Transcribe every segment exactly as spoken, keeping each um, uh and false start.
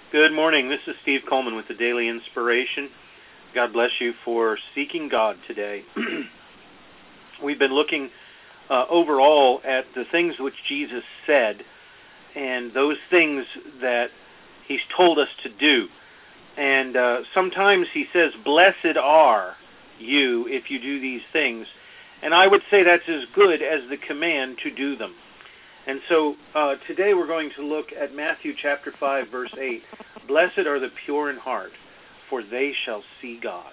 Good morning. This is Steve Coleman with the Daily Inspiration. God bless you for seeking God today. We've been looking uh, overall at the things which Jesus said and those things that he's told us to do. And uh, sometimes he says, blessed are you if you do these things. And I would say that's as good as the command to do them. And so uh, today we're going to look at Matthew chapter five, verse eight. Blessed are the pure in heart, for they shall see God.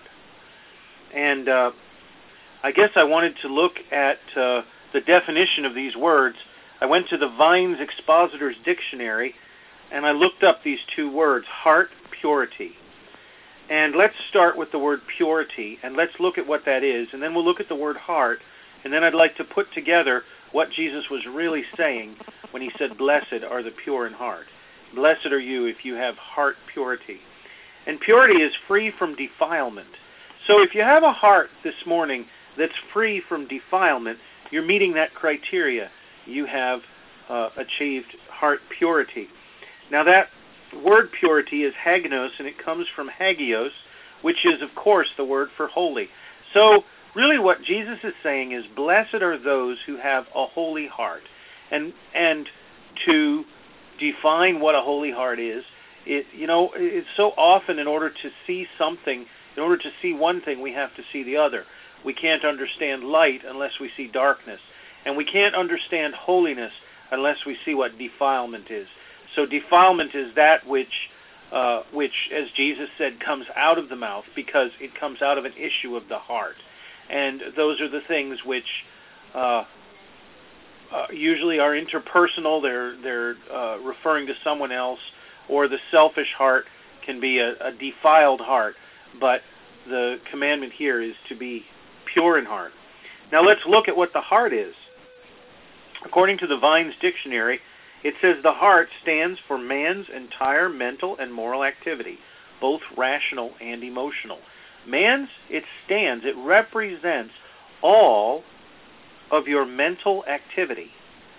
And uh, I guess I wanted to look at uh, the definition of these words. I went to the Vine's Expositor's Dictionary, and I looked up these two words, heart, purity. And let's start with the word purity, and let's look at what that is, and then we'll look at the word heart, and then I'd like to put together what Jesus was really saying when he said, blessed are the pure in heart. Blessed are you if you have heart purity. And purity is free from defilement. So if you have a heart this morning that's free from defilement, you're meeting that criteria. You have uh, achieved heart purity. Now that word purity is hagnos, and it comes from hagios, which is, of course, the word for holy. So really what Jesus is saying is, blessed are those who have a holy heart. And and to define what a holy heart is, it you know, it's so often in order to see something, in order to see one thing, we have to see the other. We can't understand light unless we see darkness. And we can't understand holiness unless we see what defilement is. So defilement is that which, uh, which, as Jesus said, comes out of the mouth because it comes out of an issue of the heart. And those are the things which uh, uh, usually are interpersonal. They're they're uh, referring to someone else, or the selfish heart can be a, a defiled heart. But the commandment here is to be pure in heart. Now let's look at what the heart is. According to the Vine's Dictionary, it says the heart stands for man's entire mental and moral activity, both rational and emotional. Man's, it stands, it represents all of your mental activity,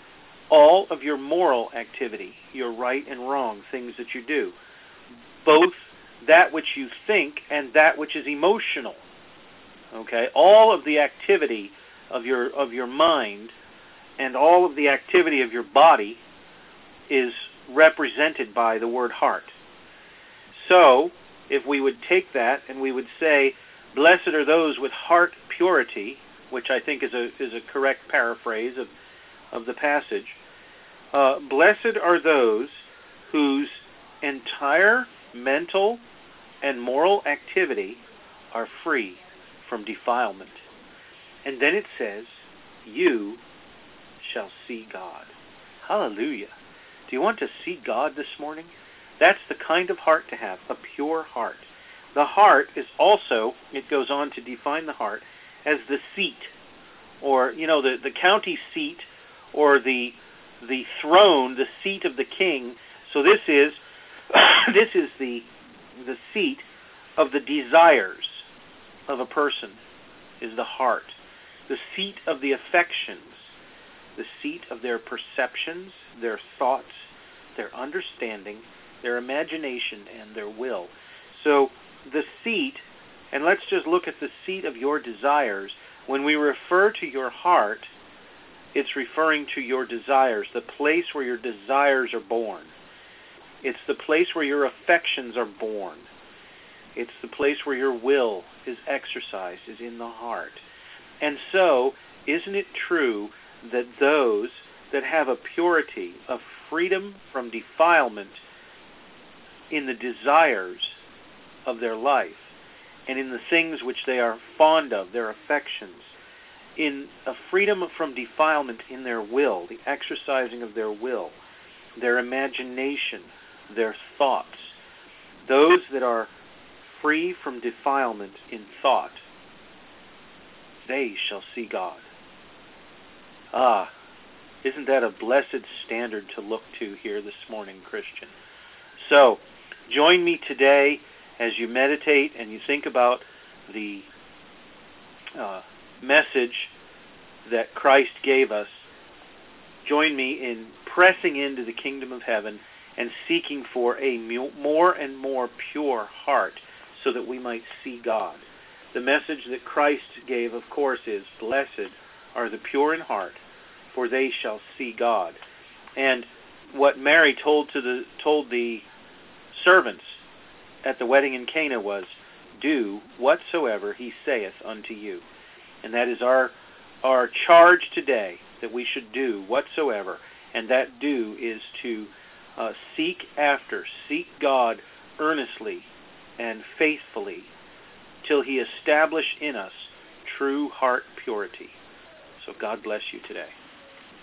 all of your moral activity, your right and wrong, things that you do, both that which you think and that which is emotional. Okay, all of the activity of your of your mind and all of the activity of your body is represented by the word heart. So, if we would take that and we would say, blessed are those with heart purity, which I think is a is a correct paraphrase of, of the passage, uh, blessed are those whose entire mental and moral activity are free from defilement. And then it says, you shall see God. Hallelujah. Do you want to see God this morning? That's the kind of heart to have, a pure heart. The heart is also, it goes on to define the heart, as the seat, or, you know, the, the county seat, or the the throne, the seat of the king. So this is this is the the seat of the desires of a person, is the heart. The seat of the affections, the seat of their perceptions, their thoughts, their understanding, their imagination, and their will. So the seat, and let's just look at the seat of your desires. When we refer to your heart, it's referring to your desires, the place where your desires are born. It's the place where your affections are born. It's the place where your will is exercised, is in the heart. And so, isn't it true that those that have a purity, a freedom from defilement in the desires of their life, and in the things which they are fond of, their affections, in a freedom from defilement in their will, the exercising of their will, their imagination, their thoughts, those that are free from defilement in thought, they shall see God. Ah, isn't that a blessed standard to look to here this morning, Christian? So, join me today as you meditate and you think about the uh, message that Christ gave us. Join me in pressing into the kingdom of heaven and seeking for a more and more pure heart so that we might see God. The message that Christ gave, of course, is, blessed are the pure in heart, for they shall see God. And what Mary told to the told the servants at the wedding in Cana was, do whatsoever he saith unto you. And that is our our charge today, that we should do whatsoever. And that do is to uh, seek after, seek God earnestly and faithfully till he establish in us true heart purity. So God bless you today.